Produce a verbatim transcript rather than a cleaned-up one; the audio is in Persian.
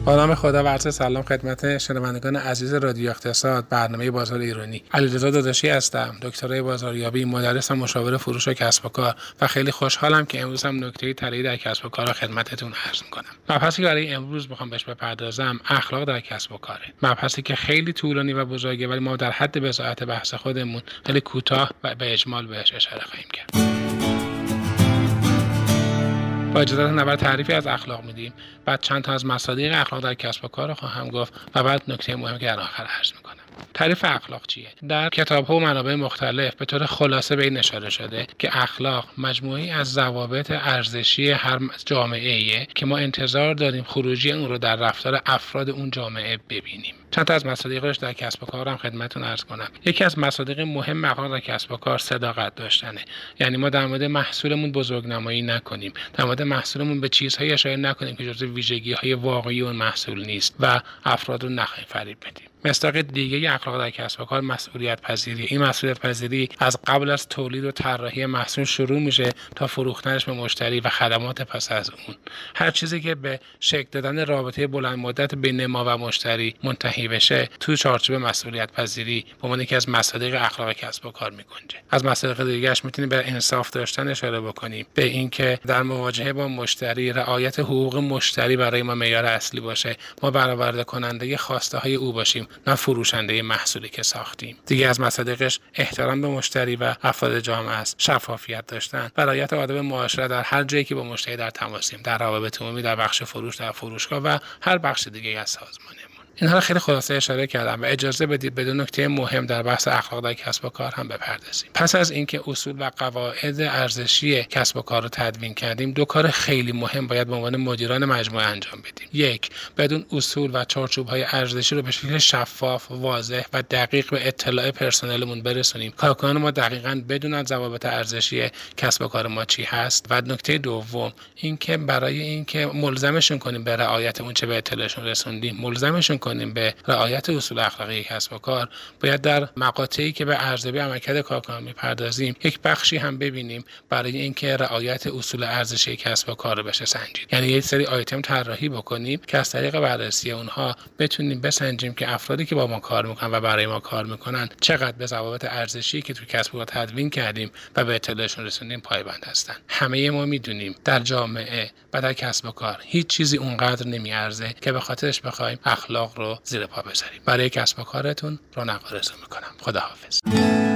با نام خدا و عرض سلام خدمت شنوندگان عزیز رادیو اقتصاد، برنامه بازار ایرانی. علیرضا داداشی هستم، دکترای بازاریابی، مدرس و مشاور فروش و کسب و کار و خیلی خوشحالم که امروز هم نکته طلایی در کسب و کار را خدمتتون عرض می‌کنم. مبحثی که برای امروز می‌خوام بهش بپردازم اخلاق در کسب و کاره. مبحثی که خیلی طولانی و بزرگه، ولی ما در حد بضاعت بحث خودمون خیلی کوتاه و به اجمال بهش اشاره خواهیم کرد. با اجازهتون اول تعریفی از اخلاق میدیم، بعد چند تا از مصادیق اخلاق در کسب و کار رو خواهم گفت و بعد نکته مهمی که در آخر عرض میکنم. تعریف اخلاق چیه؟ در کتاب‌ها و منابع مختلف به طور خلاصه به این اشاره شده که اخلاق مجموعه‌ای از ضوابط ارزشی هر جامعه‌ایه که ما انتظار داریم خروجی اون رو در رفتار افراد اون جامعه ببینیم. چند تا از مصادیقش در کسب و کارم خدمتتون عرض کنم. یکی از مصادیق مهم اخلاق در کسب و کار صداقت داشتنه. یعنی ما در مورد محصولمون بزرگنمایی نکنیم، در مورد محصولمون به چیزهایی اشاره نکنیم که جزو ویژگی‌های واقعی اون محصول نیست و افراد رو نخواهیم فریب بدیم. مصداق دیگه اخلاق در کسب و کار مسئولیت پذیری. این مسئولیت پذیری از قبل از تولید و طراحی محصول شروع میشه تا فروختنش به مشتری و خدمات پس از اون. هر چیزی که به شکل دادن رابطه بلند مدت بین ما و مشتری منتهی بشه تو چارچوب مسئولیت پذیری به عنوان یکی از مصادیق اخلاق کسب و کار میگنجه. از مصادیق دیگه‌اش میتونیم به انصاف داشتن اشاره بکنیم، به اینکه در مواجهه با مشتری رعایت حقوق مشتری برای ما معیار اصلی باشه، ما برآورده کننده خواسته های او باشیم نه فروشنده محصولی که ساختیم. دیگه از مصادیقش احترام به مشتری و افراد جامعه است، شفافیت داشتن، رعایت آداب معاشره در هر جایی که با مشتری در تماسیم، در روابط عمومی، در بخش فروش، در فروشگاه و هر بخش دیگه از سازمانمون. اینها رو خیلی خلاصه اشاره کردم و اجازه بدید به دو نکته مهم در بحث اخلاق در کسب و کار هم بپردازیم. پس از اینکه اصول و قواعد ارزشی کسب و کار رو تدوین کردیم، دو کار خیلی مهم باید به عنوان مدیران مجموعه انجام بدیم. یک، بدون اصول و چارچوب‌های ارزشی رو به شکل شفاف، واضح و دقیق به اطلاع پرسنلمون برسونیم. کارکنان ما دقیقاً بدونن ضوابط ارزشی کسب و کار ما چی هست. و نکته دوم، اینکه برای اینکه ملزمشون کنیم به رعایت اون چه به اطلاعشون رسوندیم، ملزمشون کنیم به رعایت اصول اخلاقی کسب و کار، باید در مقاطعی که به ارزیابی عملکرد کارکنان می‌پردازیم یک بخشی هم ببینیم برای اینکه رعایت اصول ارزشی کسب و کار رو بشه سنجید. یعنی یک سری آیتم طراحی بکنیم که از طریق بررسی اونها بتونیم بسنجیم که افرادی که با ما کار میکنن و برای ما کار میکنن چقدر به ضوابط ارزشی که تو کسب و کار تدوین کردیم و به اطلاعشون رسوندیم پایبند هستن. همه ما میدونیم در جامعه و در کسب و کار هیچ چیزی اونقدر نمیارزه که به خاطرش بخوایم اخلاق رو زیر پا بذاریم. برای کسب و کارتون رونق آرزو میکنم. خداحافظ.